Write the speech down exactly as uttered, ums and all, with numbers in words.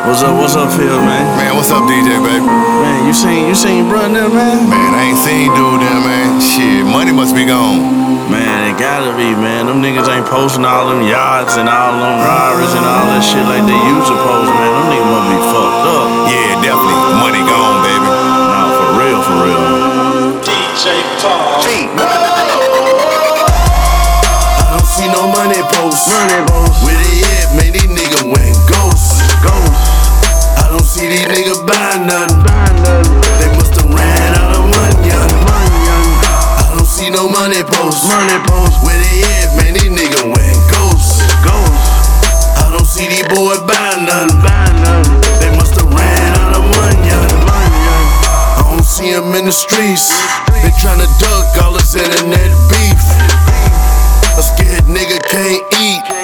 What's up, what's up, Phil, man? Man, what's up, D J, baby? Man, you seen, you seen bruh there, man? Man, I ain't seen dude there, man. Shit, money must be gone. Man, it gotta be, man. Them niggas ain't posting all them yachts and all them robberies and all that shit like they used to post, man. Them niggas must be fucked up. Yeah, definitely. Money gone, baby. Nah, for real, for real. D J Paul. I don't see no money posts. Money posts. Where they at, man? These niggas went ghosts. Ghosts. I don't see these niggas buying nothing. Buying nothing. They musta ran out of money. Money. I don't see no money posts. Money posts. Where they at, man? These niggas went ghosts. Ghosts. I don't see these boys buying nothing. Buying nothing. They musta ran out of money. Money. I don't see them in the streets. They tryna duck all this internet beef. A scared nigga can't eat.